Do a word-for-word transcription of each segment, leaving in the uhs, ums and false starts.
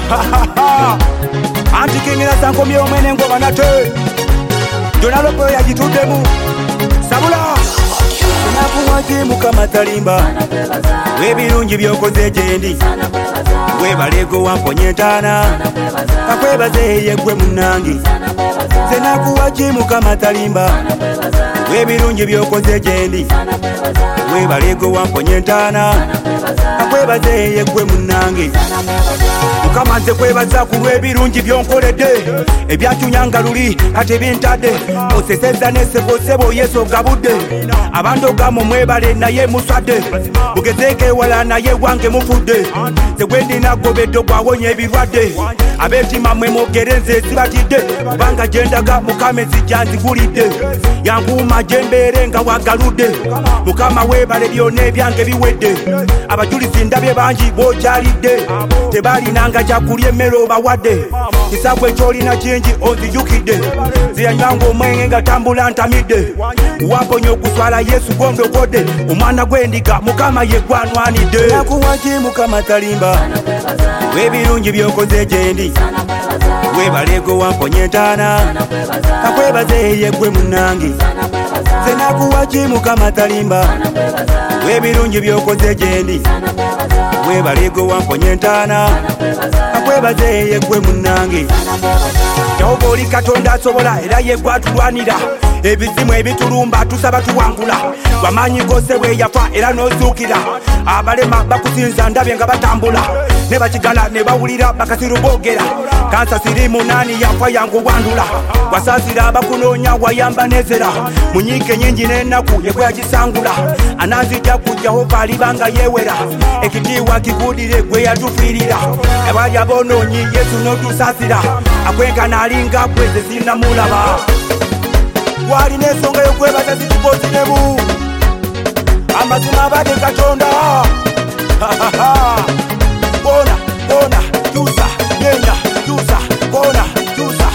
Anti kingina sankomye omwene ngoba nate Donalopo ya jitudemu Sabula Nakuwaji mukama talimba Webirungi byokoze jendi Webalego wamponye ntana Kakwebaze yegwe munangi Senakuwaji mukama talimba Webirungi byokoze jendi Webalego wamponye ntana Kakwebaze yegwe munangi Mukama nze kwebaza ku lw'ebirungi byonkoledde ebyakyunyanga luli ate bintadde oseseza n'esebo sebo Yesu ogabudde abandoga mu mwebale naye muswadde mugezeeko ewala naye wange mufudde nze gwe ndinagobedde gwawonya ebirwadde ab'entima mwe mwogere nze sibatidde kubanga gye ndaga Mukama ezijja nzigulidde yankuuma gye mbeere nga wagaludde Mukama weebale byonna ebyange biwedde abajulizi ndabye bangi bookyalidde tebalinanga kyakulya emmere obawadde kisabwe kyolina kingi onzijukidde ziyanywanga omwenge nga tambula ntamidde wamponya okuswala Yesu gondokodde omwana gw'endiga Mukama ye gwanwanidde nakuwaki Mukama talimba webirungi byokoze gyendi webalego wamponye entaana kakwebaze yegwe munangi nze nakuwaki Mukama talimba webirungi byokoze gyendi webalego wamponye entaana kakwebaze yegwe munangi Jehova oli Katonda asobola era yegwatulwanira ebizimu ebitulumba tusaba tuwangula wamanyi gose bwe yafa era n'ozuukira abalema bakusinza ndabye nga batambula ne bakigala ne bawulira bakasiru boogera kansa siri munani yafa yangu wandula wasaasira abakunoonya wayamba nezera munyiike nyingi n'ennaku yegwe yagisangula anazijja ku Jehova alibanga yeewera ekitiibwa kigudire gwe yatufiirira abali aboonoonyi Yesu n'otusaasira akwenkana alinga gwe ze sinamulaba walina ensonga y'okwebaza zitukozinemu amazima abadde Katonda bona bona tusa yenda tusa bona tusa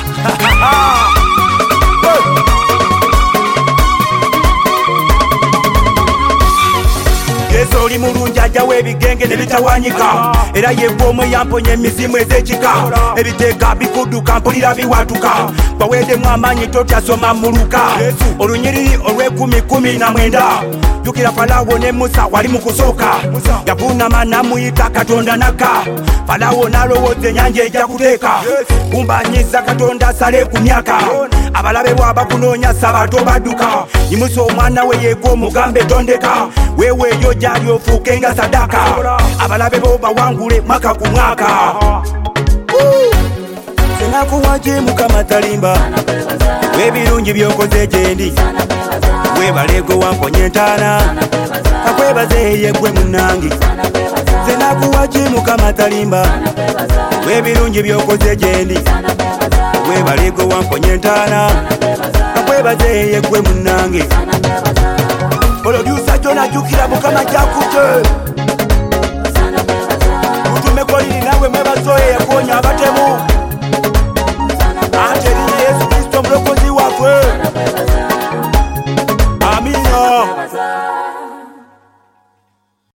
Yesu oli mulungi ajjawo ebigenge ne bitawanyika era yegwe omwe yamponya emizimu ez'ekika ebiteeka bikudduka mpulira biwatuka baweddemu amaanyi totyasoma muluka olunyiriri olw'ekumi kumi na mwenda jukira Falawo ne Musa wali mu kusooka yavunama namuyita Katonda nakka Falawo n'alowooza ennyanja ejja kuteeka kumbanyiza Katonda asale ku myaka abalabe bw'abakunoonya sabato badduka yimusa omwana we yeegwe omugambe tondeka weeweeyo gyali ofuuke nga sadaka abalabe bo bawangule mwaka ku mwaka senakuwaki Mukama talimba webirungi byokoze gyendi webalego wamponye entaana kakwebaze yegwe munangi senakuwaki Mukama talimba webirungi byokoze gyendi webalego wamponye entaana kakwebaze yegwe munangi Producer Jona jukira Mukama jakute